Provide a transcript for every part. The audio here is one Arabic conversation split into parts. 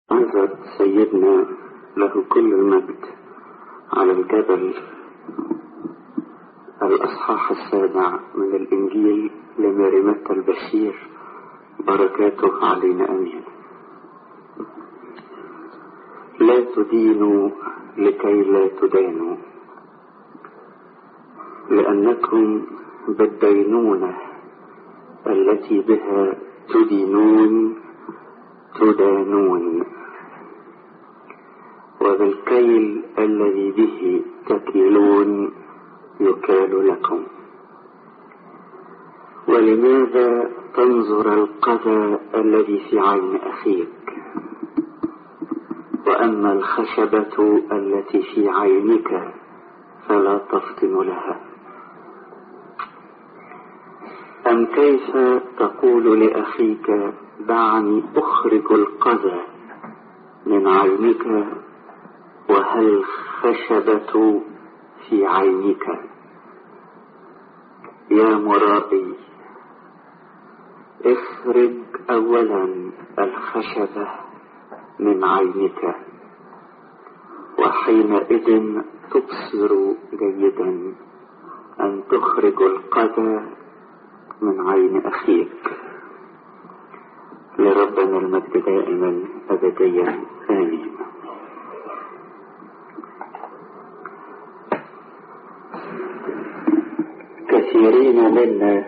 عزت سيدنا له كل المجد على الجبل الأصحاح 7 من الإنجيل لمريمة البشير، بركاته علينا أمين. لا تدينوا لكي لا تدانوا، لأنكم بالدينونة التي بها تدينون تدانون، وبالكيل الذي به تكيلون يكال لكم. ولماذا تنظر القذى الذي في عين أخيك وأما الخشبة التي في عينك فلا تفطن لها؟ أم كيف تقول لأخيك دعني أخرج القذى من عينك وهل الخشبة في عينك؟ يا مرائي، اخرج أولا الخشبة من عينك، وحينئذ تبصر جيدا أن تخرج القذى من عين أخيك. لربنا المجد دائما أبديا آمين. كثيرين منا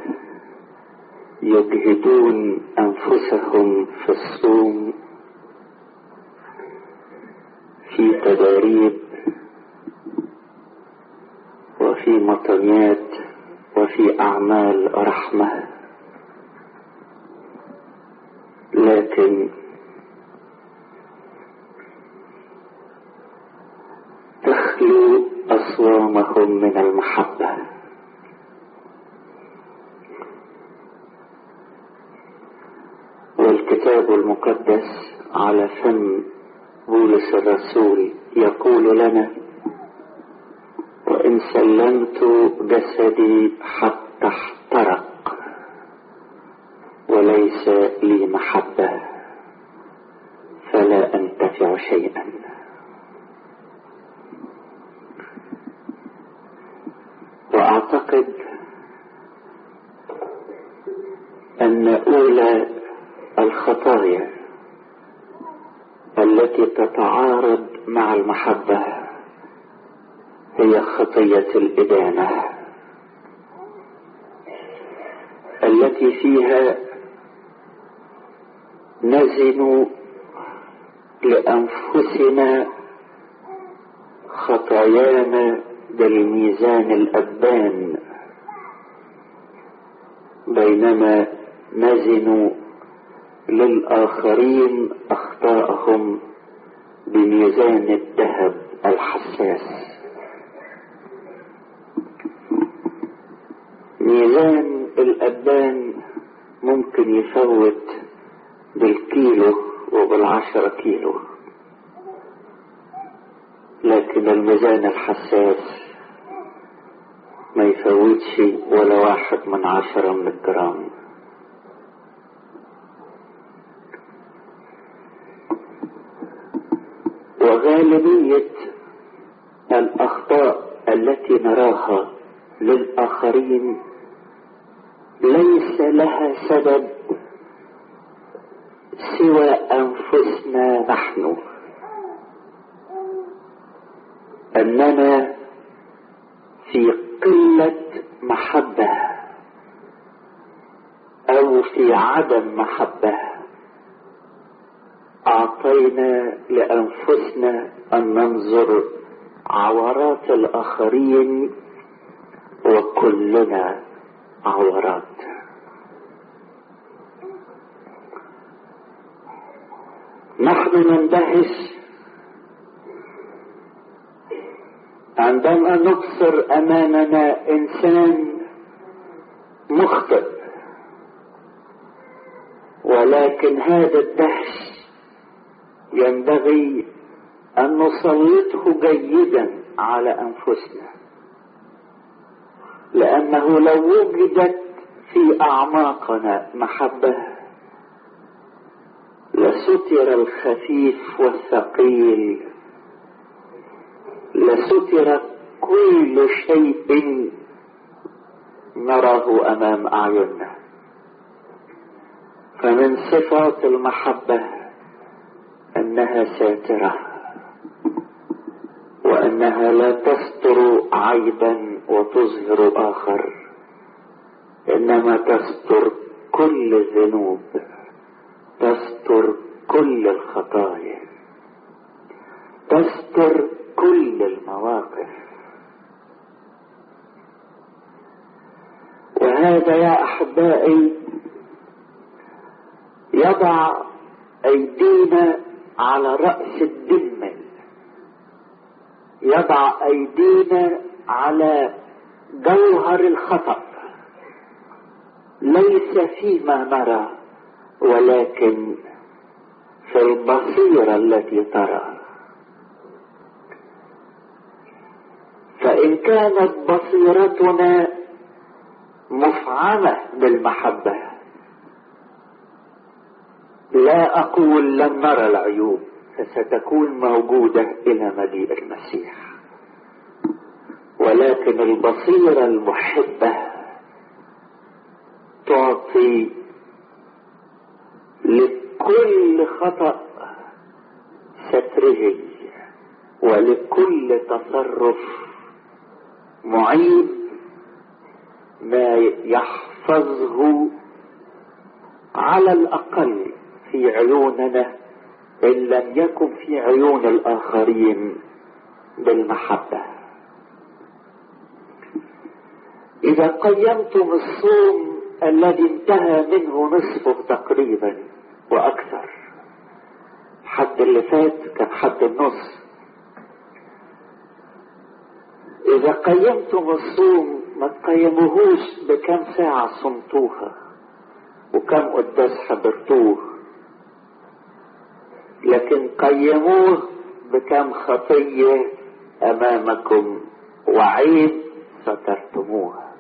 يجهدون أنفسهم في الصوم، في تداريب وفي مطنيات وفي أعمال رحمة، لكن تخلو أصوامهم من المحبة. والكتاب المقدس على فم بولس الرسول يقول لنا: وإن سلمت جسدي حتى احترق وليس لي محبة فلا أنتفع شيئا. وأعتقد أن أولى الخطايا التي تتعارض مع المحبة هي خطية الإدانة، التي فيها نزن لأنفسنا خطايانا بالميزان الأبان، بينما نزن للآخرين أخطاءهم بميزان الذهب الحساس. ميزان الأبان ممكن يفوت بالكيلو وبال10 كيلو، لكن الميزان الحساس ما يفوتش ولا 1/10 من الجرام. وغالبية الأخطاء التي نراها للآخرين ليس لها سبب سوى أنفسنا نحن، أننا في قلة محبة أو في عدم محبة أعطينا لأنفسنا أن ننظر عورات الآخرين، وكلنا عورات. نحن نندهش عندما نبصر أمامنا إنسان مخطئ، ولكن هذا الدهش ينبغي أن نسلطه جيدا على أنفسنا، لأنه لو وجدت في أعماقنا محبة لستر الخفيف والثقيل، لستر كل شيء نراه أمام أعيننا. فمن صفات المحبة أنها ساترة، وأنها لا تستر عيبا وتظهر آخر، إنما تستر كل الذنوب، تستر كل الخطايا، تستر كل المواقف. وهذا يا أحبائي يضع أيدينا على رأس الدم، يضع أيدينا على جوهر الخطأ، ليس فيما نرى ولكن في البصيرة التي ترى. فإن كانت بصيرتنا مفعمة بالمحبة، لا أقول لن نرى العيوب، فستكون موجودة إلى مجيء المسيح، ولكن البصيرة المحبة تعطي لكل خطأ ستره، ولكل تصرف معيب ما يحفظه على الأقل في عيوننا، إن لم يكن في عيون الآخرين، بالمحبة. إذا قيمتم الصوم الذي انتهى منه نصفه تقريبا وأكثر، حد اللي فات كان حد النص، إذا قيمتم الصوم ما تقيموهوش بكم ساعة صمتوها وكم قداس حضرتوه، لكن قيموه بكم خطية أمامكم وعيب سترتموها.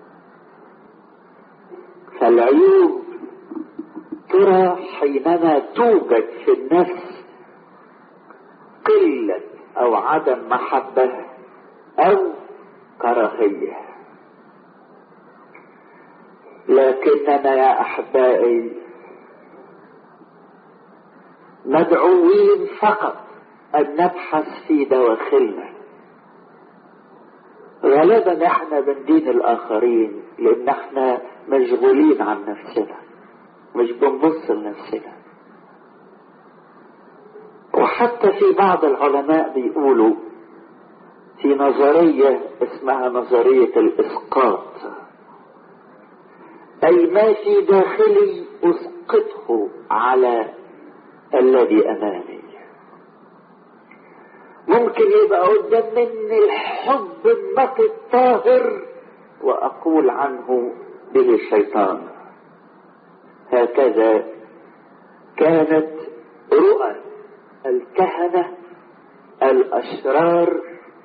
فالعيوب ترى حينما توجد في النفس قلة أو عدم محبة أو كراهية. لكننا يا أحبائي مدعوين فقط أن نبحث في دواخلنا. غالبا احنا بندين الآخرين لأن احنا مشغولين عن نفسنا، مش بنبص لنفسنا. وحتى في بعض العلماء بيقولوا في نظرية اسمها نظرية الإسقاط، أي ما في داخلي أسقطه على الذي أمامي. ممكن يبقى قدام مني الحب النقي الطاهر وأقول عنه به الشيطان. هكذا كانت رؤى الكهنة الأشرار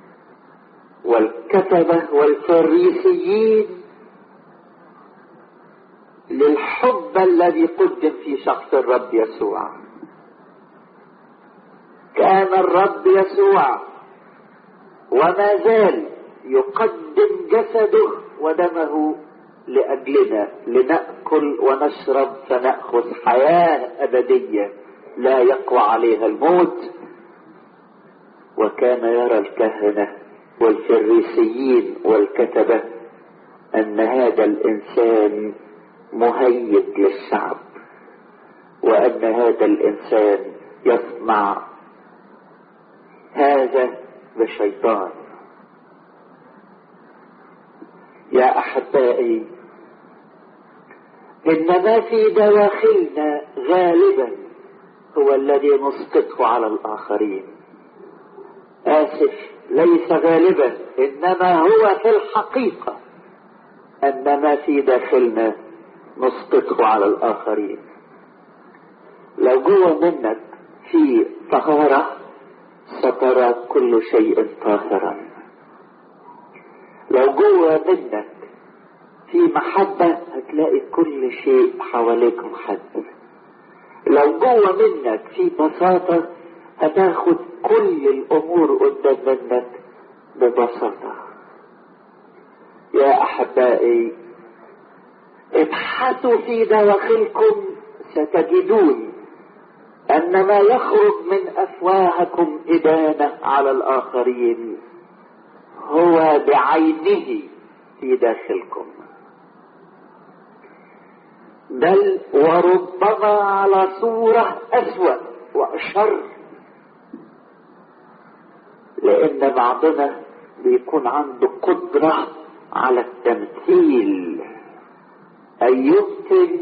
والكتبة والفريسيين للحب الذي قدم في شخص الرب يسوع. كان الرب يسوع وما زال يقدم جسده ودمه لأجلنا لنأكل ونشرب فنأخذ حياة أبدية لا يقوى عليها الموت. وكان يرى الكهنة والفريسيين والكتبة أن هذا الإنسان مهيج للشعب، وأن هذا الإنسان يصنع هذا بشيطان. يا أحبائي إن ما في دواخلنا غالبا هو الذي نسقطه على الآخرين. آسف، ليس غالبا، إنما هو في الحقيقة أن ما في داخلنا نسقطه على الآخرين. لو جوه منك في طهارة سترى كل شيء طاهرا. لو جوه منك في محبة هتلاقي كل شيء حواليك محب. لو جوه منك في بساطة هتاخد كل الامور قدام منك ببساطة. يا احبائي ابحثوا في دواخلكم ستجدون ان ما يخرج من افواهكم ادانة على الاخرين هو بعينه في داخلكم، بل وربما على صورة اسوأ واشر، لان بعضنا بيكون عنده قدرة على التمثيل، أن يمكن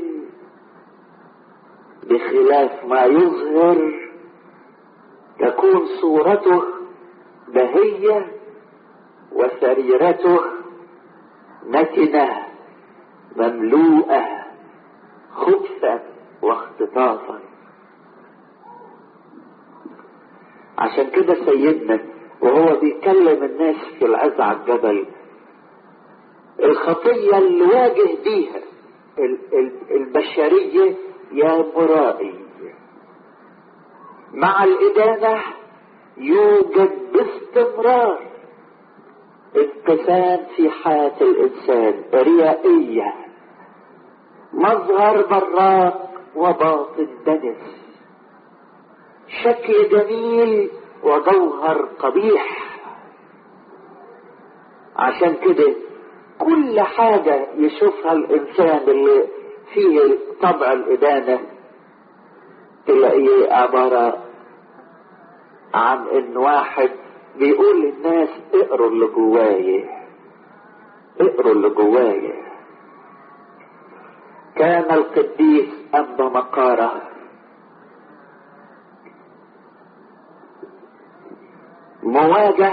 بخلاف ما يظهر تكون صورته بهية وسريرته نتنة مملوءة خبثا واختطافا. عشان كده سيدنا وهو بيكلم الناس في العزة على الجبل، الخطية اللي واجه بيها البشرية يا مرائي مع الإدانة يوجد باستمرار انقسام في حياة الإنسان، ريائية، مظهر براق وباطن دنس، شكل جميل وجوهر قبيح. عشان كده كل حاجة يشوفها الإنسان اللي فيه طبع الإدانة تلاقيه عبارة عن إن واحد بيقول للناس اقروا اللي جوايا، اقروا اللي جوايا. كان القديس أنبا مقارة مواجه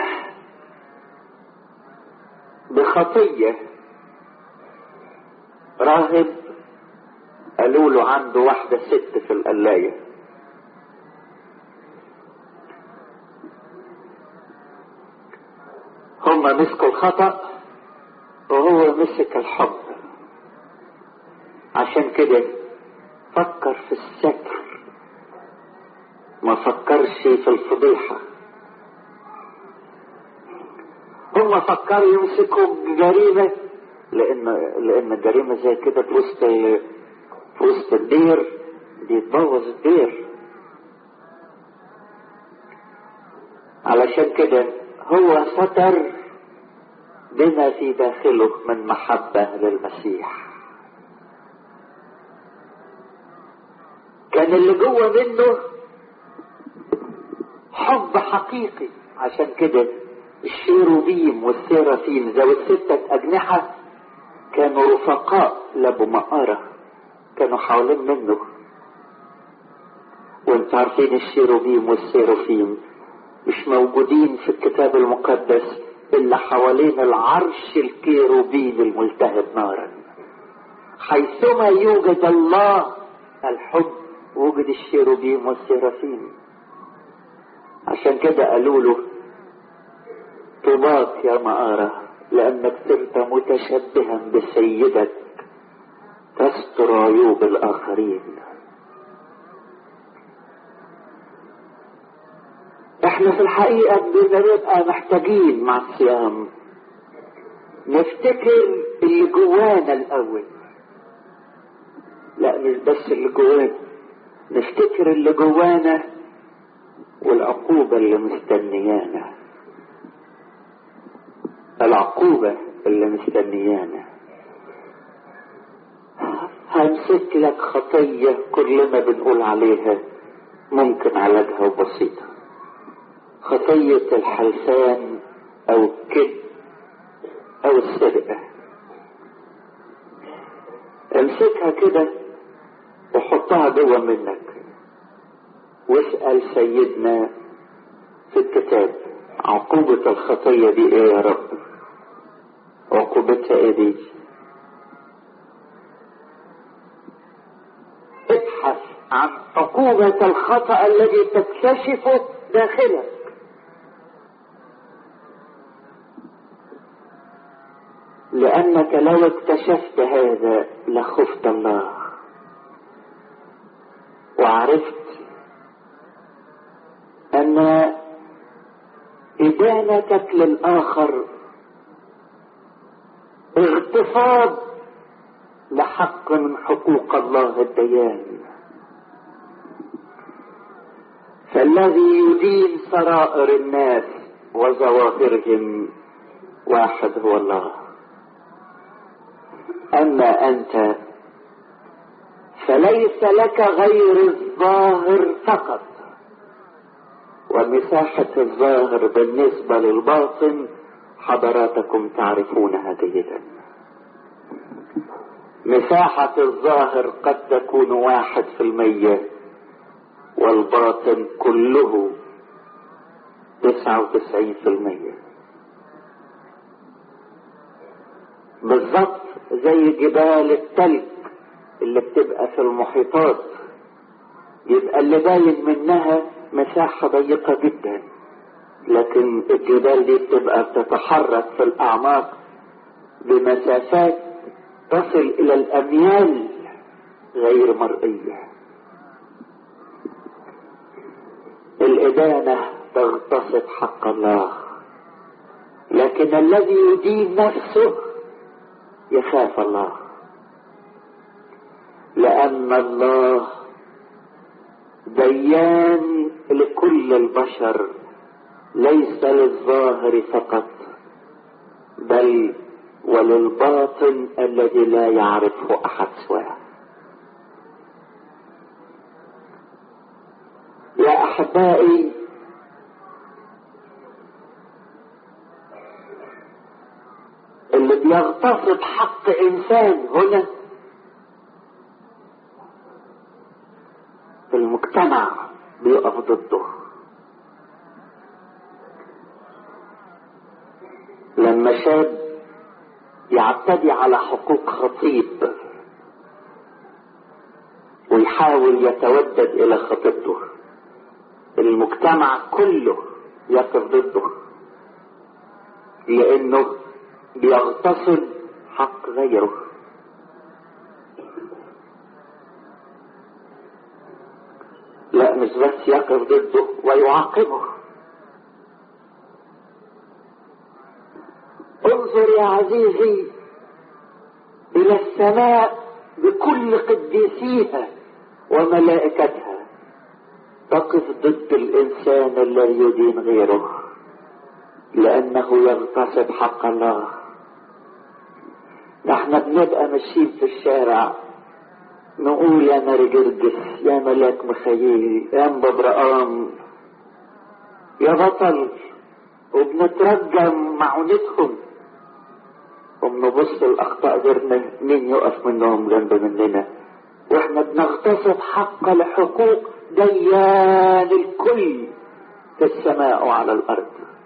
بخطية، راهب قالوا له عنده واحدة ست في القلاية، هم مسكوا الخطأ وهو مسك الحب. عشان كده فكر في الستر، ما فكرش في الفضيحة. هم فكروا يمسكوا جريمة لان جريمة زي كده في وسط الدير دي تبوظ الدير. علشان كده هو ستر بما في داخله من محبة للمسيح. كان اللي جوه منه حب حقيقي. عشان كده الشيروبيم والسيرافيم ذوي الستة أجنحة كانوا رفقاء لأبو مقارة، كانوا حوالين منه. وانت عارفين الشيروبيم والسيرافيم مش موجودين في الكتاب المقدس إلا حوالين العرش الكيروبيم الملتهب نارا. حيثما يوجد الله الحب وجد الشيروبيم والسيرافيم. عشان كده قالوا له طوباك يا مقارة لأنك صرت متشبها بسيدك تستر عيوب الآخرين. احنا في الحقيقة بنبقى محتاجين مع الصيام نفتكر اللي جوانا الأول. لا مش بس اللي جوانا، نفتكر اللي جوانا والعقوبة اللي مستنيانا، العقوبة اللي مستنيانا. همسك لك خطية كلنا بنقول عليها ممكن علاجها وبسيطة، خطية الحلفان او الكذب او السرقة. امسكها كده وحطها جوه منك واسأل سيدنا في الكتاب عقوبة الخطية دي ايه يا رب؟ عقوبتها ايه دي؟ ابحث عن عقوبة الخطأ الذي تكتشفه داخلك. لأنك لو اكتشفت هذا لخفت الله وعرفت ان ادانتك للاخر اغتصاب لحق من حقوق الله الديان، فالذي يدين سرائر الناس وظواهرهم واحد هو الله. اما انت فليس لك غير الظاهر فقط، ومساحة الظاهر بالنسبة للباطن حضراتكم تعرفونها جيدا. مساحة الظاهر قد تكون 1%، والباطن كله 99%. بالضبط زي جبال التلج اللي بتبقى في المحيطات، يبقى اللي باين منها مساحة ضيقة جدا، لكن الجبال دي بتبقى بتتحرك في الأعماق بمسافات تصل إلى الأميال غير مرئية. الإدانة تغتصب حق الله، لكن الذي يدين نفسه يخاف الله، لأن الله ديان لكل البشر، ليس للظاهر فقط بل وللباطن الذي لا يعرفه أحد سواه. يا أحبائي، اللي بيغتصب حق إنسان هنا في المجتمع بيقف ضده. لما شاب يعتدي على حقوق خطيب ويحاول يتودد إلى خطيبته، المجتمع كله يقف ضده، لأنه بيغتصب حق غيره. لا، مش بس يقف ضده ويعاقبه. انظر يا عزيزي إلى السماء بكل قديسيها وملائكتها، تقف ضد الإنسان الذي يدين غيره لأنه يغتصب حق الله. نحن بنبقى ماشيين في الشارع نقول يا مرجرجس، يا ملاك مخيل، يا مبرقام، يا بطل، وبنترجم معونتهم، وبنبص الأخطاء غيرنا مين يقف منهم جنب مننا، واحنا بنغتصب حق لحقوق ديان الكل في السماء وعلى الأرض.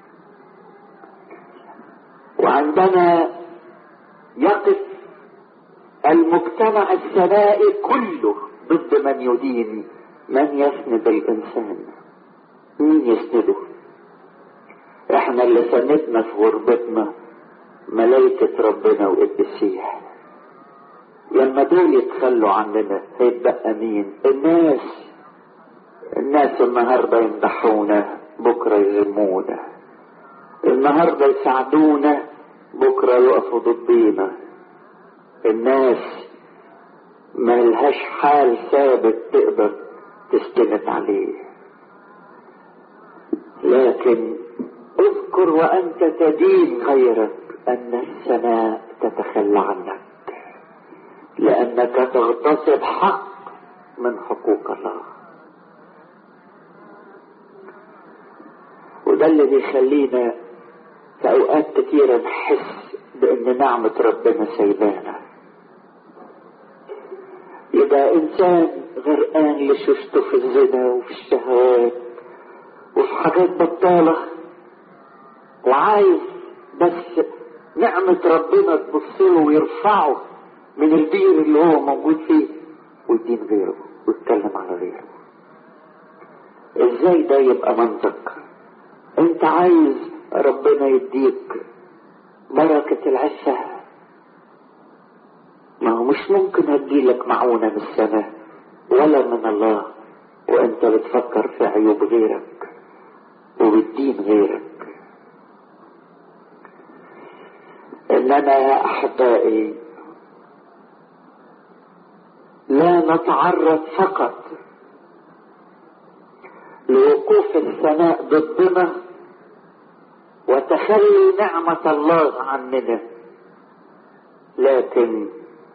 وعندما يقف المجتمع السمائي كله ضد من يدين، من يسند الإنسان؟ مين يسنده؟ احنا اللي سندنا في غربتنا ملائكة ربنا وقدسيه. لما دول يتخلوا عننا هيتبقى مين؟ الناس النهاردة يمدحونا بكرة يذمونا، النهاردة يساعدونا بكرة يقفوا ضدينا. الناس ما لهاش حال ثابت تقدر تستند عليه. لكن اذكر وانت تدين غيرك ان السماء تتخلى عنك، لانك تغتصب حق من حقوق الله. وده اللي بيخلينا في اوقات كتيرة نحس بان نعمة ربنا سايبانا. يبقى انسان غرقان لشوشته في الزنا وفي الشهوات وفي حاجات بطالة، وعايز بس نعمة ربنا تبصله ويرفعه من البير اللي هو موجود فيه ويدين غيره ويتكلم على غيره. ازاي ده يبقى منطق؟ انت عايز ربنا يديك بركة العفة، ما هو مش ممكن هتجيلك معونة من السماء ولا من الله وانت بتفكر في عيوب غيرك وبتدين غيرك. اننا يا احبائي لا نتعرض فقط لوقوف السماء ضدنا وتخلي نعمة الله عننا، لكن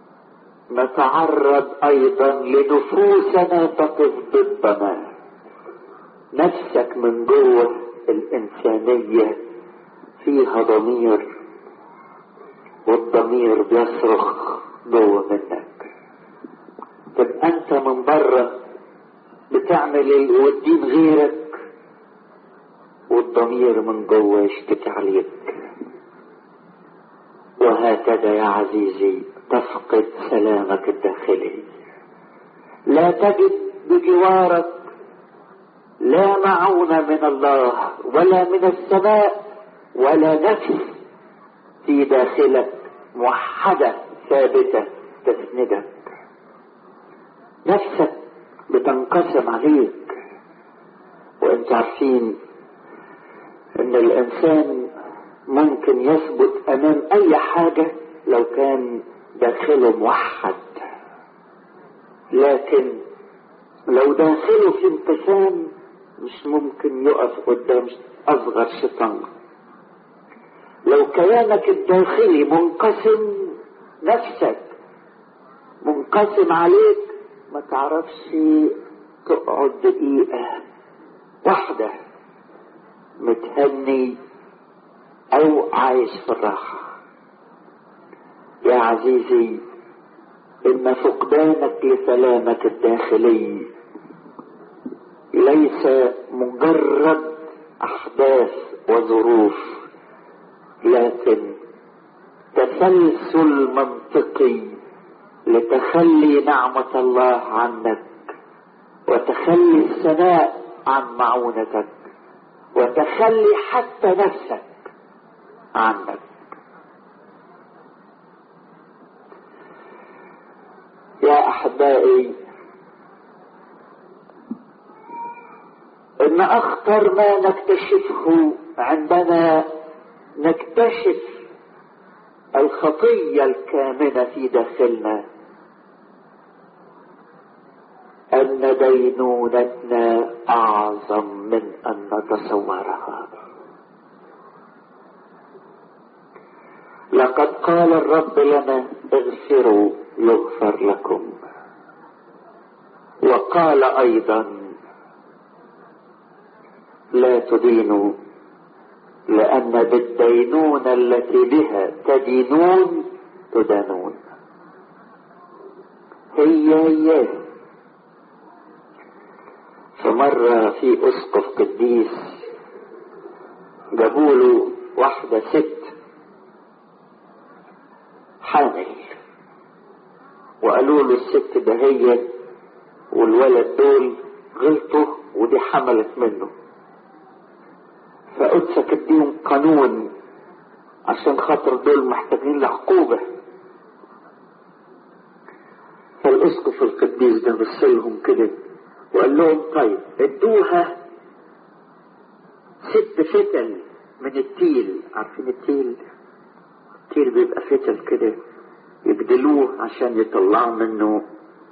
نتعرض ايضا لنفوسنا تقف ضدنا. نفسك من جوه الانسانية فيها ضمير، والضمير بيصرخ جوه منك. تبقى انت من بره بتعمل وتدين غيرك، والضمير من جوه يشتكي عليك. وهكذا يا عزيزي تفقد سلامك الداخلي. لا تجد بجوارك لا معونة من الله ولا من السماء ولا نفس في داخلك موحدة ثابتة تسندك. نفسك بتنقسم عليك، وانت عارفين ان الانسان ممكن يثبت امام اي حاجة لو كان داخله موحد، لكن لو داخله في انقسام مش ممكن يقف قدام اصغر شيطان. لو كيانك الداخلي منقسم، نفسك منقسم عليك، ما تعرفش تقعد دقيقة واحدة متهني او عايش في الراحة. يا عزيزي ان فقدانك لسلامك الداخلي ليس مجرد احداث وظروف، لكن تسلسل منطقي لتخلي نعمة الله عنك، وتخلي السماء عن معونتك، وتخلي حتى نفسك عنك. يا احبائي ان اخطر ما نكتشفه عندما نكتشف الخطية الكامنة في داخلنا ان دينونتنا اعظم من ان نتصورها. لقد قال الرب لنا اغفروا يغفر لكم، وقال ايضا لا تدينوا لان بالدينونة التي بها تدينون تدانون. هي فمرة في اسقف قديس جابوله واحدة ست حامل، وقالوا له الست ده هي والولد دول غلطوا ودي حملت منه، فقدسك اديهم قانون عشان خاطر دول محتاجين لعقوبة. فالاسقف القديس ده بصلهم كده وقال لهم طيب ادوها 6 فتل من التيل. عارفين التيل بيبقى فتل كده يبدلوه عشان يطلعوا منه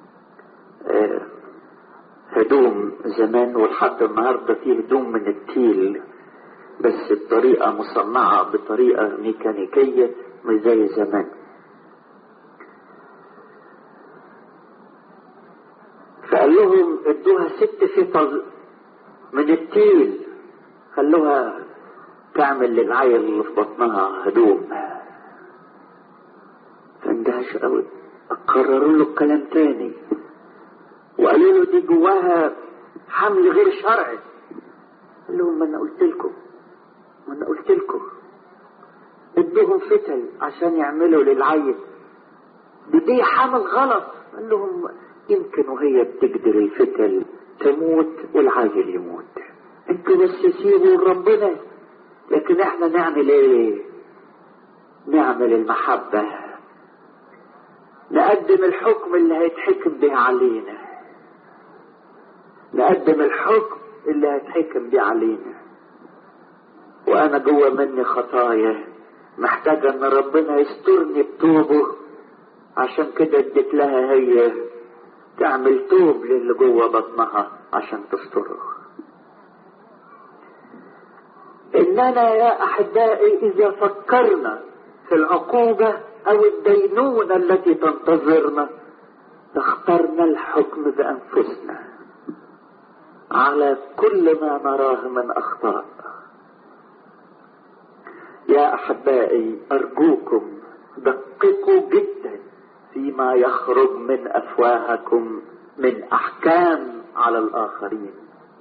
هدوم زمان، ولحد النهارده فيه هدوم من التيل بس بطريقة مصنعة بطريقة ميكانيكية مش زي زمان. فقال لهم ادوها 6 فتل من التيل، خلوها تعمل للعيل اللي في بطنها هدوم. فاندهش قوي، قرروا له الكلام تاني وقالوا له دي جواها حمل غير شرعي. قال لهم ما انا قلت لكم ادوهم فتل عشان يعملوا للعيل، دي حمل غلط. قال لهم يمكن وهي بتقدر الفتل تموت والعيل يموت، انتوا بس سيبوا ربنا، لكن احنا نعمل ايه؟ نعمل المحبة، نقدم الحكم اللي هيتحكم به علينا. نقدم الحكم اللي هيتحكم بيه علينا. وانا جوه مني خطايا محتاجة ان ربنا يسترني بتوبه، عشان كده اديت لها هي تعمل توب للي جوه بطنها عشان تستره. اننا يا احبائي اذا فكرنا في العقوبة او الدينونة التي تنتظرنا اخترنا الحكم بانفسنا على كل ما نراه من اخطاء. يا احبائي ارجوكم دققوا جدا فيما يخرج من افواهكم من احكام على الاخرين.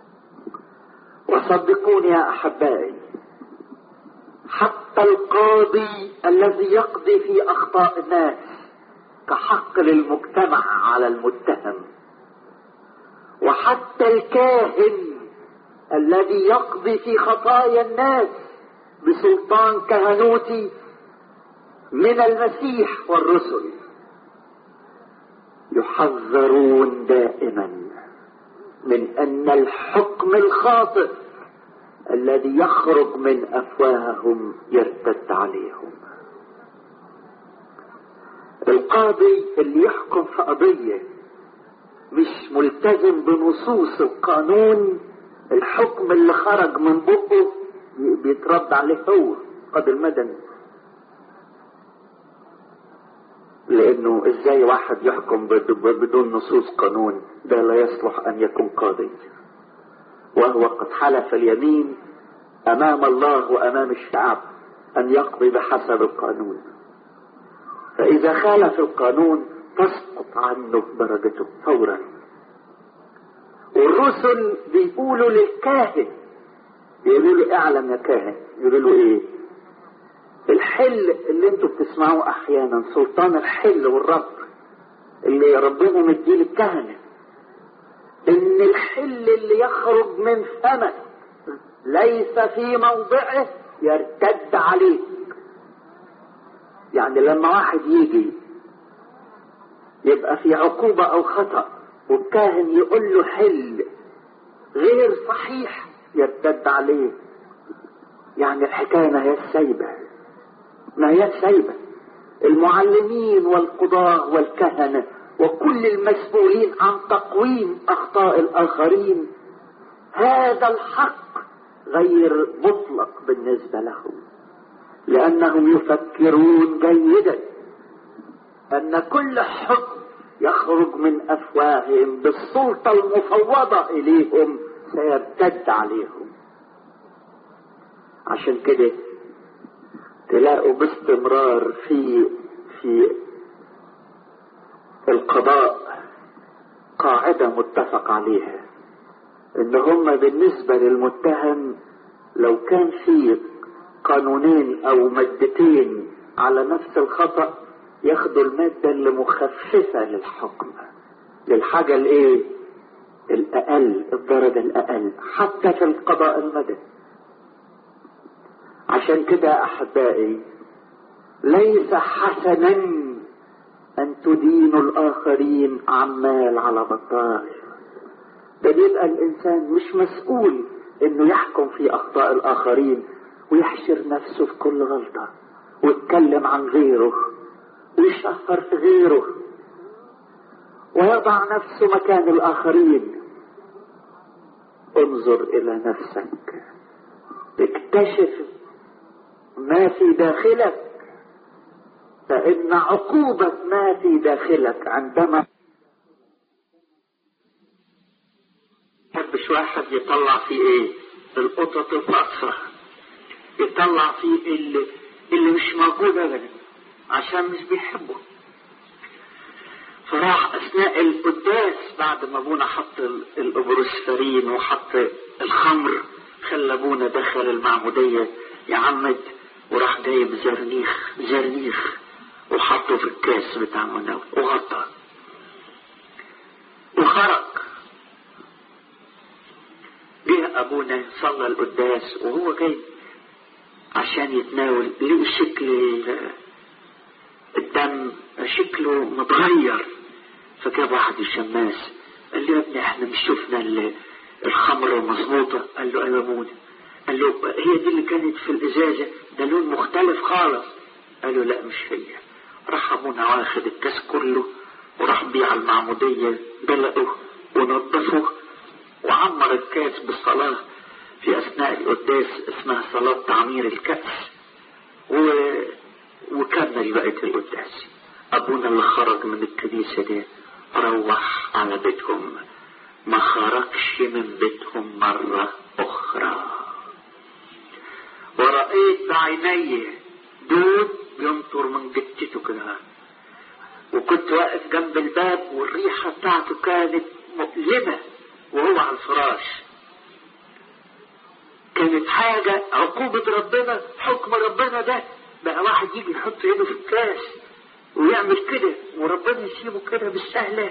وصدقوني يا احبائي حتى القاضي الذي يقضي في اخطاء الناس كحق للمجتمع على المتهم، وحتى الكاهن الذي يقضي في خطايا الناس بسلطان كهنوتي من المسيح والرسل يحذرون دائما من ان الحكم الخاطئ الذي يخرج من افواههم يرتد عليهم. القاضي اللي يحكم في قضية مش ملتزم بنصوص القانون، الحكم اللي خرج من بقه بيترد عليه هو قاضي المدني. لانه ازاي واحد يحكم بدون نصوص قانون؟ ده لا يصلح ان يكون قاضي، وهو قد حلف اليمين امام الله وامام الشعب ان يقضي بحسب القانون. فاذا خالف القانون تسقط عنه درجته فورا. والرسل بيقولوا للكاهن، بيقولوا له اعلم يا كاهن، يقولوا له ايه؟ الحل اللي انتوا بتسمعوه احيانا، سلطان الحل والرب اللي ربنا مديه للكهنه، ان الحل اللي يخرج من فمك ليس في موضعه يرتد عليك. يعني لما واحد يجي يبقى في عقوبة او خطأ والكاهن يقول له حل غير صحيح يرتد عليه. يعني الحكاية ما هي سايبة، ما هي سايبة. المعلمين والقضاة والكهنة وكل المسؤولين عن تقويم اخطاء الاخرين هذا الحق غير مطلق بالنسبة لهم، لانهم يفكرون جيدا ان كل حكم يخرج من افواههم بالسلطة المفوضة اليهم سيرتد عليهم. عشان كده تلاقوا باستمرار في القضاء قاعدة متفق عليها، ان هم بالنسبة للمتهم لو كان في قانونين او مادتين على نفس الخطأ ياخدوا المادة اللي مخففة للحكم، للحاجة الايه الاقل، الدرجة الاقل حتى في القضاء المدني. عشان كده احبائي ليس حسنا ان تدينوا الاخرين عمال على بطال. ده بيبقى الانسان مش مسؤول انه يحكم في اخطاء الاخرين ويحشر نفسه في كل غلطة ويتكلم عن غيره ويشهر في غيره ويضع نفسه مكان الاخرين. انظر الى نفسك، اكتشف ما في داخلك، فإن عقوبة ما في داخلك عندما يحبش واحد يطلع فيه ايه؟ القطط الفاصة، يطلع فيه اللي مش موجود ابدا عشان مش بيحبه. فراح اثناء القداس بعد ما ابونا حط الابروسفرين وحط الخمر خلى ابونا دخل المعمودية يعمد، وراح جايب زرنيخ وحطه في الكاس بتاع مناول وغطى وخرج. جه ابونا صلى القداس وهو جاي عشان يتناول ليه شكل الدم شكله متغير، فجاب واحد الشماس قال له يا ابني احنا مش شفنا الخمرة مظبوطة؟ قال له ايوه ابونا. قال له هي دي اللي كانت في الازازة، ده لون مختلف خالص. قال له لا مش هي. راح ابونا واخد الكاس كله وراح بيه على المعمودية، دلقه ونظفه وعمر الكاس بالصلاة في اثناء القداس، اسمها صلاة تعمير الكأس، وكمل بقية القداس. ابونا اللي خرج من الكنيسة دي روح على بيتهم، ما خرجش من بيتهم مرة اخرى. ورأيت بعيني دود ينطر من جتته كده، وكنت واقف جنب الباب والريحة بتاعته كانت مؤلمة وهو على الفراش. كانت حاجة عقوبة ربنا، حكم ربنا ده بقى واحد يجي يحط ايده في الكاس ويعمل كده وربنا يسيبه كده بالسهلة.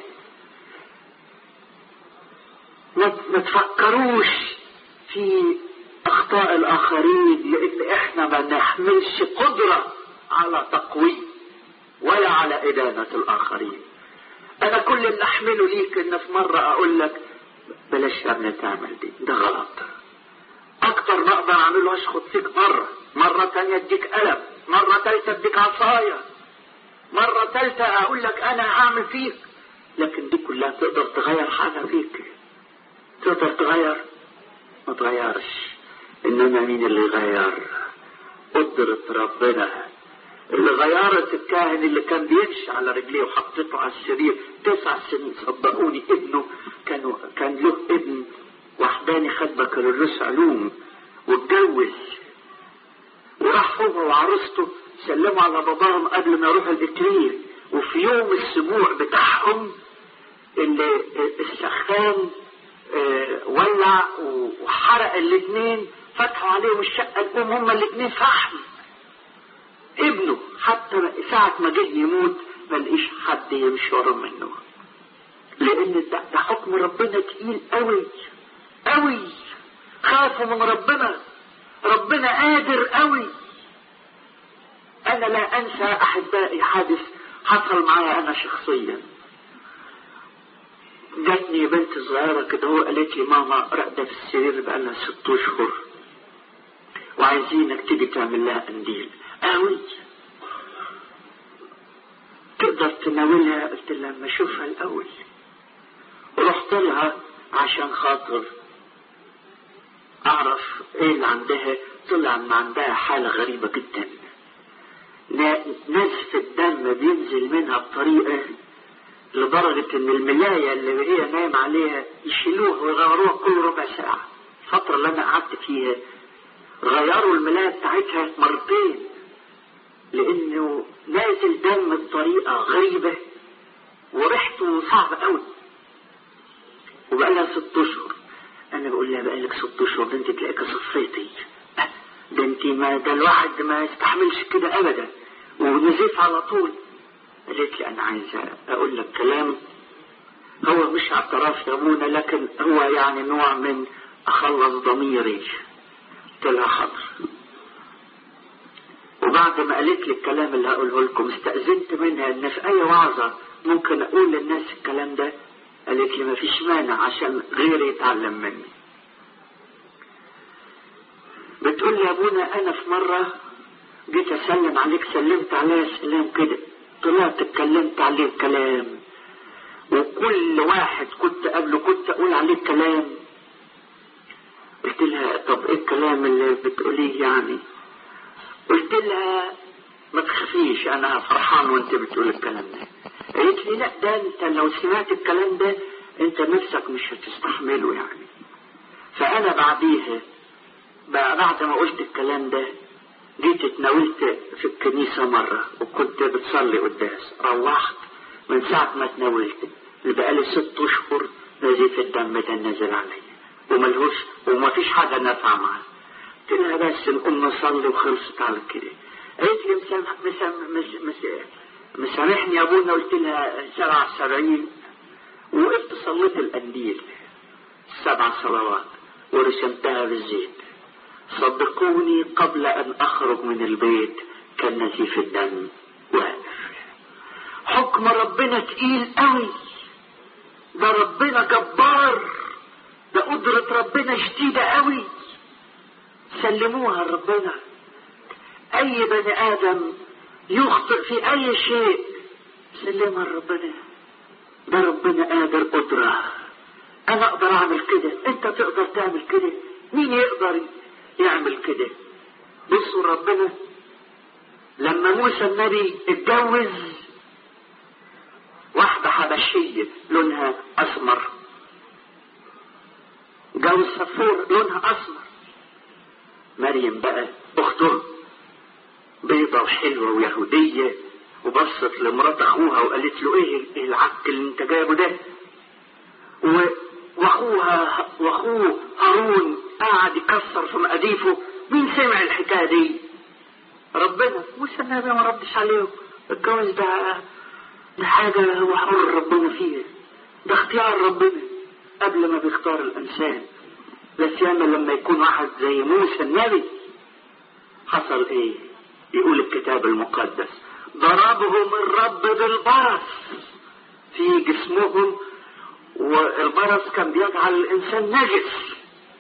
ما تفكروش في اخطاء الاخرين، لان احنا ما نحملش قدرة على تقويم ولا على ادانة الاخرين. انا كل اللي احمله ليك ان في مرة اقول لك بلاش يا ابني تعمل دي، ده غلط. اكتر ما اقدر اعمله اشخط فيك مرة تانية اديك قلم، مرة تالتة اديك عصاية، مرة تالتة اقول لك انا هعمل فيك. لكن دي كلها تقدر تغير حاجة فيك؟ تقدر تغير؟ ما تغيرش. انما مين اللي غير؟ قدرة ربنا اللي غيرت الكاهن اللي كان بيمشي على رجليه وحطيته على السرير 9 سنين. صدقوني ابنه كان له ابن وحداني خد بكالوريوس علوم واتجوز، وراح هو وعروسته سلموا على باباهم قبل ما يروحوا الإكليل. وفي يوم السبوع بتاعهم اللي السخان ولع وحرق الاثنين، فتحوا عليهم الشقة الأم هما الاثنين فحم. ابنه حتى ساعة ما جه يموت ما لقيش حد يمشي ورا منه، لأن ده حكم ربنا تقيل قوي قوي. خافوا من ربنا، ربنا قادر قوي. انا لا انسى احبائي حادث حصل معايا انا شخصيا. جاتني بنت صغيرة كده، هو قالت لي ماما راقدة في السرير بقالها 6 اشهر وعايزينك تيجي تعمل لها قنديل قوي، تقدر تناولها؟ قلت لها اما اشوفها الاول. ورحت لها عشان خاطر اعرف ايه اللي عندها. طلع ان عندها حالة غريبة جدا، نزف الدم بينزل منها بطريقة لدرجة ان الملاية اللي هي نايم عليها يشيلوها ويغيروها كل ربع ساعة. الفترة اللي انا قعدت فيها غيروا الملاية بتاعتها مرتين، لانه نازل دم بطريقة غريبة وريحته صعبة قوي. وبقالها 6 اشهر. انا بقول لها بقالك 6 اشهر ده انت تلاقيك صفيتي، ده انت ما ده الواحد ما يستحملش كده ابدا ونزيف على طول. قالت لي انا عايزه اقول لك كلام هو مش اعتراف يا ابونا، لكن هو يعني نوع من اخلص ضميري. قلت لها حاضر. وبعد ما قالت لي الكلام اللي هقوله لكم استأذنت منها ان في اي وعظة ممكن اقول للناس الكلام ده. قالت لي ما فيش مانع عشان غيري يتعلم مني. بتقول لي يا ابونا انا في مرة جيت اسلم عليك، سلمت عليا سلام كده، طلعت اتكلمت عليه كلام، وكل واحد كنت قبله كنت اقول عليه كلام. قلت لها طب ايه الكلام اللي بتقوليه يعني؟ قلت لها ما تخافيش انا فرحان وانت بتقول الكلام ده. قالت لي لا ده انت لو سمعت الكلام ده انت نفسك مش هتستحمله يعني. فانا بعديها بعد ما قلت الكلام ده جيت اتناولت في الكنيسة مرة وكنت بتصلي قداس. روحت من ساعة ما اتناولت بقالي 6 اشهر نزيف الدم ده نازل عليا وملهوش ومفيش حاجة نافعة معاه. قلت لها بس نقوم نصلي وخلصت على كده. قالت لي مسامحني يا ابونا. قلت لها 77. وقفت صليت القنديل 7 صلوات ورسمتها بالزيت. صدقوني قبل ان اخرج من البيت كان نزيف الدم واقف. حكم ربنا تقيل قوي، ده ربنا جبار، ده قدرة ربنا شديدة قوي. سلموها لربنا. اي بني ادم يخطئ في اي شيء سلمها لربنا. ده ربنا قادر قدرة. انا اقدر اعمل كده، انت تقدر تعمل كده، مين يقدر يعمل كده؟ بصوا ربنا لما موسى النبي اتجوز واحدة حبشية لونها اسمر، جوز صفور لونها اسمر. مريم بقى اخته بيضة وحلوة ويهودية، وبصت لمرات اخوها وقالت له ايه العك اللي انت جايبه ده؟ واخوه هارون قاعد يكسر في مقاديفه. مين سمع الحكايه دي؟ ربنا. موسى النبي ما ردش عليهم. الجواز ده حاجه هو حر ربنا فيها، ده اختيار ربنا قبل ما بيختار الانسان. لا سيما لما يكون واحد زي موسى النبي. حصل ايه؟ يقول الكتاب المقدس ضربهم الرب بالبرص في جسمهم، والبرص كان بيجعل الانسان نجس،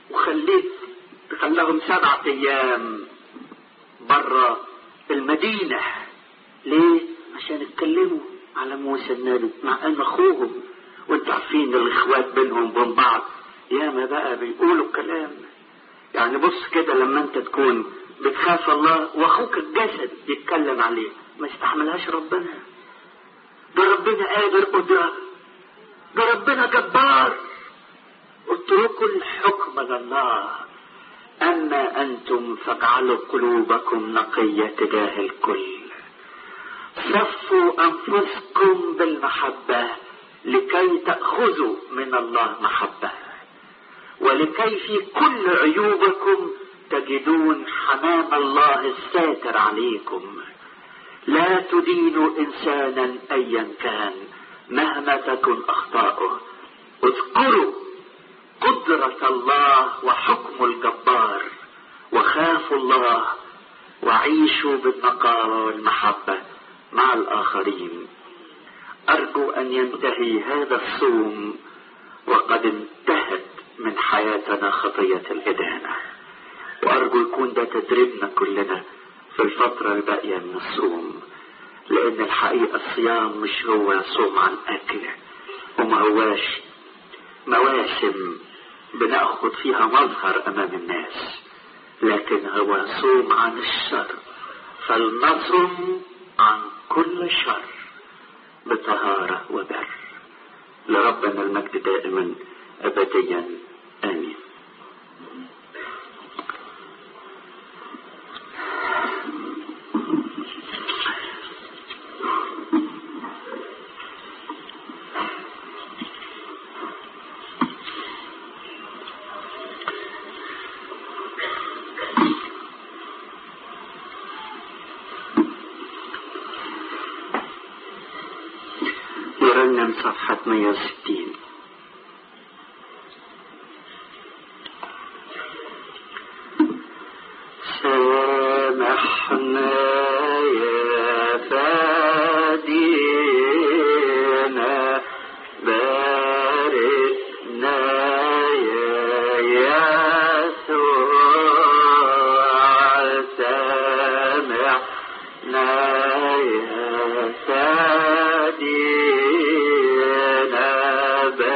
خلاهم 7 ايام بره المدينة. ليه؟ عشان اتكلموا على موسى النبي مع ان اخوهم، وانتوا عارفين الاخوات بينهم وبين بعض ياما بقى بيقولوا كلام. يعني بص كده، لما انت تكون بتخاف الله واخوك الجسد يتكلم عليه ما يستحملهاش ربنا. ده ربنا قادر قدرة، ده ربنا جبار. اتركوا الحكم لله، اما انتم فاجعلوا قلوبكم نقية تجاه الكل. صفوا انفسكم بالمحبة لكي تأخذوا من الله محبة، ولكي في كل عيوبكم تجدون حنان الله الساتر عليكم. لا تدينوا انسانا ايا كان مهما تكن اخطاؤه. اذكروا قدرة الله وحكم الجبار، وخافوا الله وعيشوا بالنقاوة والمحبة مع الآخرين. أرجو أن ينتهي هذا الصوم وقد انتهت من حياتنا خطية الإدانة، وأرجو يكون ده تدريبنا كلنا في الفترة الباقية من الصوم، لأن الحقيقة الصيام مش هو صوم عن أكل، وما هواش مواسم بنأخذ فيها مظهر أمام الناس، لكن هو صوم عن الشر. فلنصم عن كل شر بطهارة وبر. لربنا المجد دائما أبديا آمين. من صفحة 160. سامحنا يا فادينا، باركنا يا يسوع، سامحنا يا فادينا،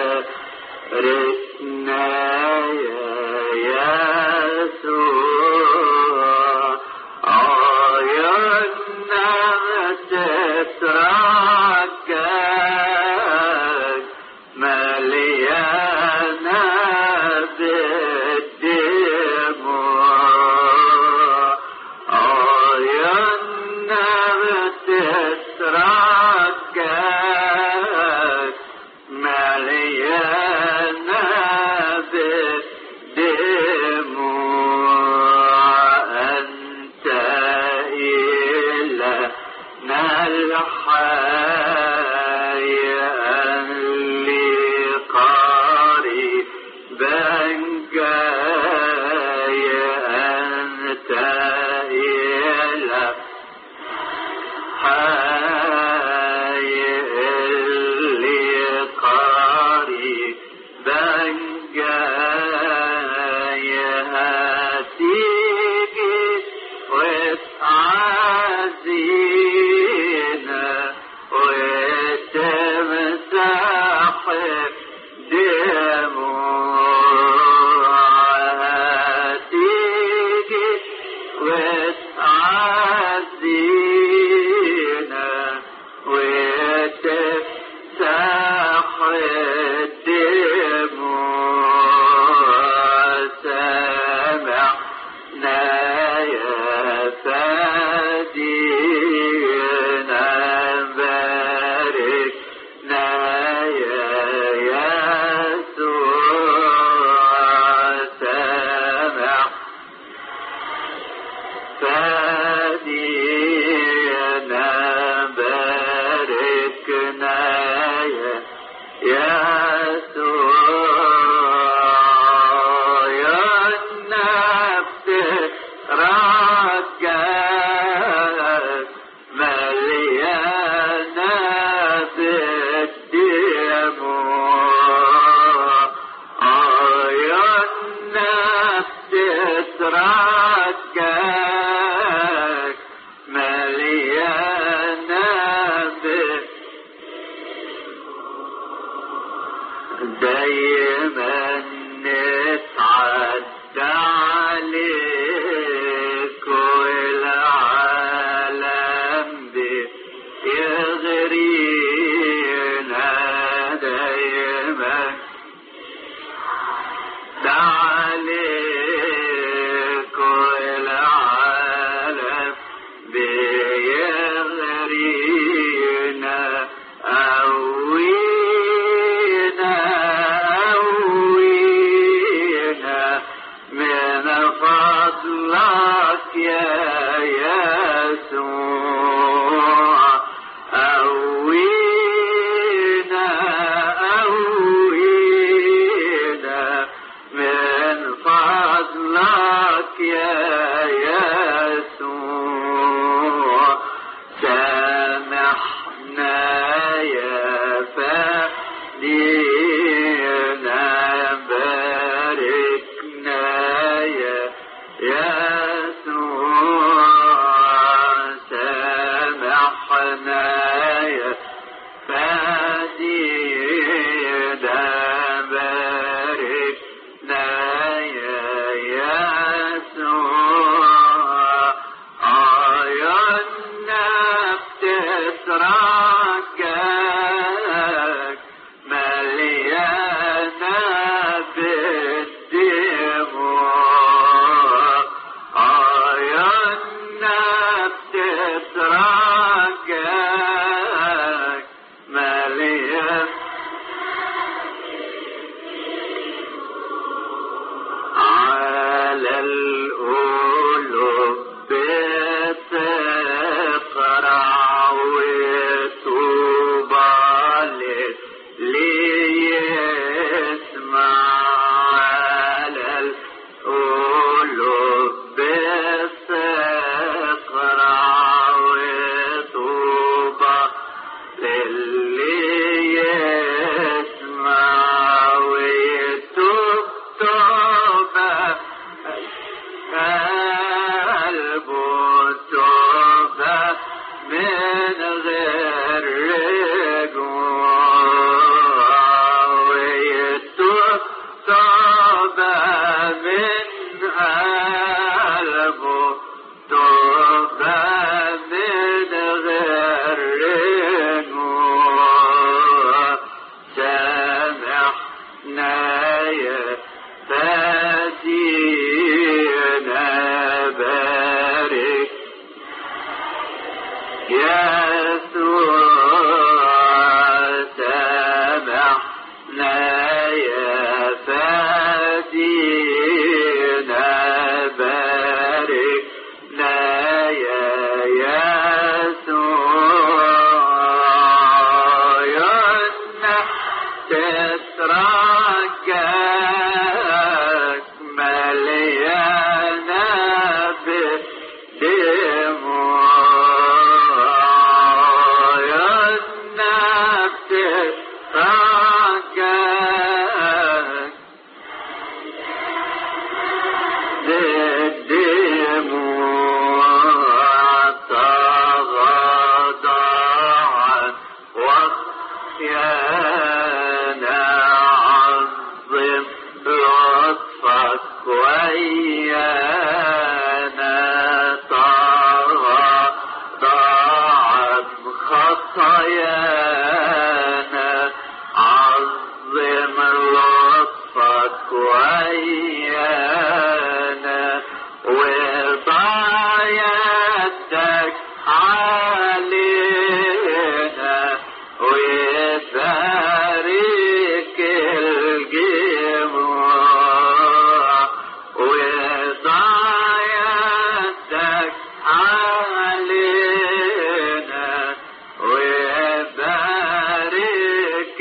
تعزينا وتفسح الدموع، سامعنا يا فادينا، باركنا يا يسوع، سامع فادينا، باركنا يا يسوع، يا النفس رجاك مليانة بالدموع، يا النفس رجاك مليانة دايما نتعدى عليك والعالم بيغرينا، دايما عليك والعالم بيغرينا، قوينا قوينا من فضلك يا يسوع، قوينا قوينا من فضلك يا يسوع، سامحنا يا فادينا، باركنا يا يسوع، سامحنا يا فادينا، باركنا يا يسوع، يا النفس ترجاك مليانة بالدموع، يا النفس ترجاك مليانة على القلوب بتقرع وطوبى للي يسمع، على القلوب بتقرع وطوبى للي يسمع ويتوب توبة قلبه توبة من غير رجوع، ويتوب توبة من قلبه توبة من غير رجوع، سامحنا يا فادينا، بارك يسوع، سامحنا يا فادينا، باركنا يا يسوع، يا النفس ترجاك مليانة بالدموع، خطايانا عظم لطفك ويانا وضع يدك علينا ويبارك الجموع وضع يدك علينا ويبارك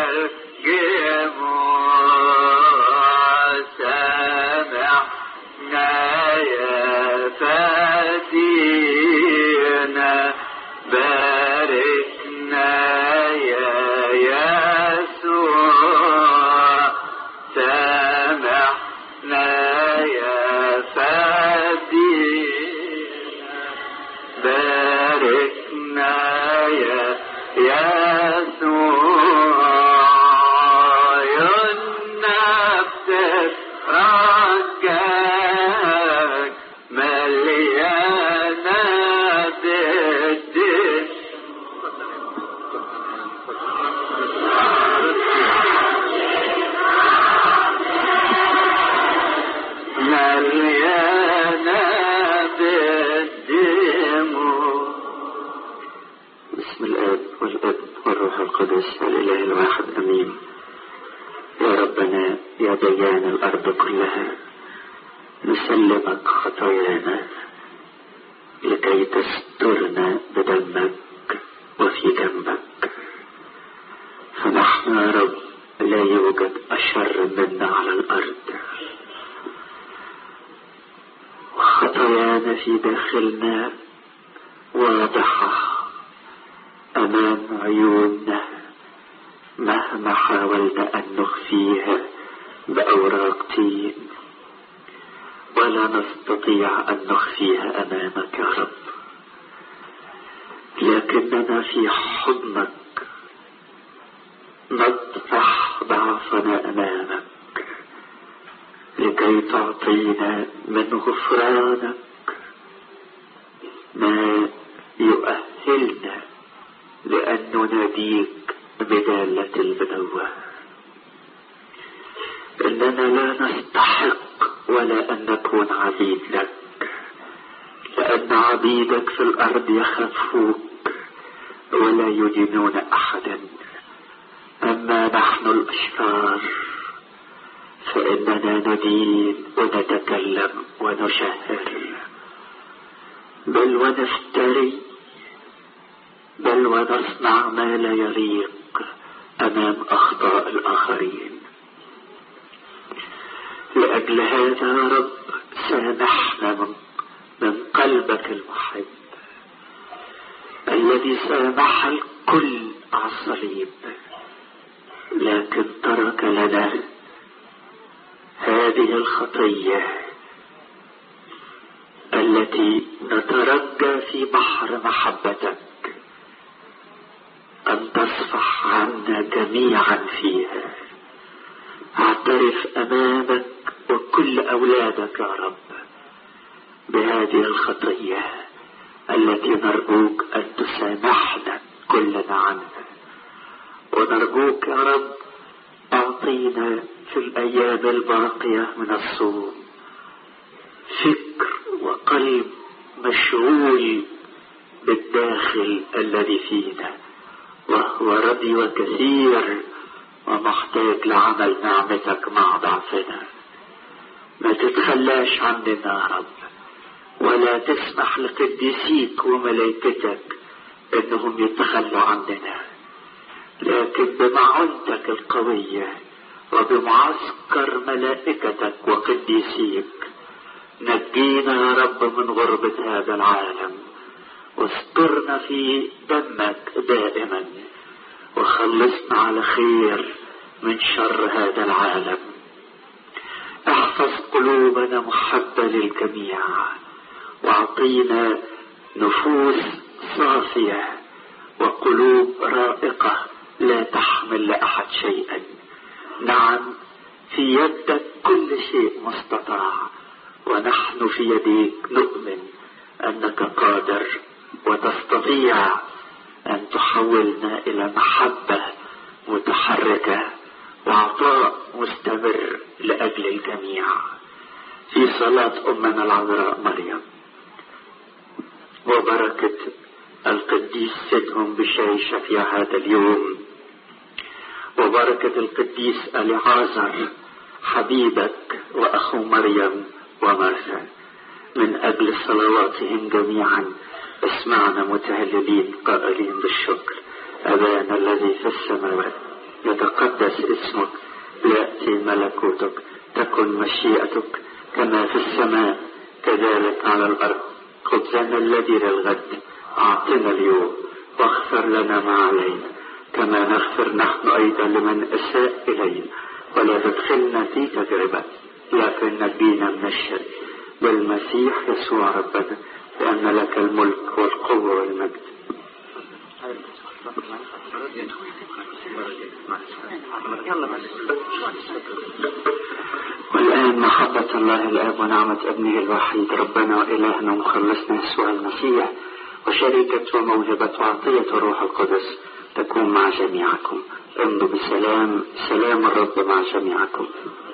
الجموع سامحنا يا فادينا باركنا يا يسوع سامحنا يا فادينا باركنا يا يسوع ينبت رجاك مليانة بالدين مليانة بالدموع. بسم الآب والابن والروح القدس الإله الواحد أمين. يا ربنا يا ديان الأرض كلها نسلمك خطايانا لكي تسترنا بدمك وفي جنبك، فنحن يا رب لا يوجد أشر منا على الأرض، وخطايانا في داخلنا واضحة أمام عيوننا مهما حاولنا أن نخفيها بأوراق طين، ولا نستطيع أن نخفيها أمامك يا رب، لكننا في حضنك نطرح ضعفنا أمامك لكي تعطينا من غفرانك ما يؤهلنا لأن نناديك بدالة البنوة. إننا لا نستحق ولا أن نكون عبيد لك، لأن عبيدك في الأرض يخافوك ولا يدينون أحدا، أما نحن الأشرار فإننا ندين ونتكلم ونشهر بل ونفتري بل ونصنع ما لا يليق أمام أخطاء الآخرين. لأجل هذا يا رب سامحنا من قلبك المحب الذي سامح الكل على الصليب، لكن ترك لنا هذه الخطية التي نترجى في بحر محبتك أن تصفح عنا جميعا فيها. اعترف أمامك وكل أولادك يا رب بهذه الخطية التي نرجوك أن تسامحنا كلنا عنها، ونرجوك يا رب أعطينا في الأيام الباقية من الصوم فكر وقلب مشغول بالداخل الذي فينا، وهو ردي وكثير ومحتاج لعمل نعمتك مع ضعفنا. ما تتخلاش عننا يا رب، ولا تسمح لقديسيك وملائكتك انهم يتخلوا عننا، لكن بمعونتك القوية وبمعسكر ملائكتك وقديسيك نجينا يا رب من غربة هذا العالم، واسترنا في دمك دائما، وخلصنا على خير من شر هذا العالم. احفظ قلوبنا محبة للجميع، واعطينا نفوس صافية وقلوب رائقة لا تحمل لأحد شيئا. نعم في يدك كل شيء مستطاع، ونحن في يديك نؤمن أنك قادر وتستطيع أن تحولنا إلى محبة متحركة وعطاء مستمر لأجل الجميع في صلاة أمنا العذراء مريم. وبركة القديس سيدهم بشايشة في هذا اليوم، وبركة القديس اليعازر حبيبك وأخو مريم ومرثا، من أجل صلواتهم جميعا اسمعنا متهللين قائلين بالشكر: أبانا الذي في السماوات، يتقدس اسمك، ليأتي ملكوتك، تكن مشيئتك كما في السماء كذلك على الأرض. خبزنا الذي للغد أعطنا اليوم، واغفر لنا ما علينا كما نغفر نحن أيضا لمن أساء إلينا، ولا تدخلنا في تجربة لكن نجينا من الشر، بالمسيح يسوع ربنا، لأن لك الملك والقوة والمجد. والآن محبة الله الآب ونعمة ابنه الوحيد ربنا وإلهنا ومخلصنا يسوع المسيح وشركة وموهبة وعطية الروح القدس تكون مع جميعكم. امضوا بسلام، سلام الرب مع جميعكم.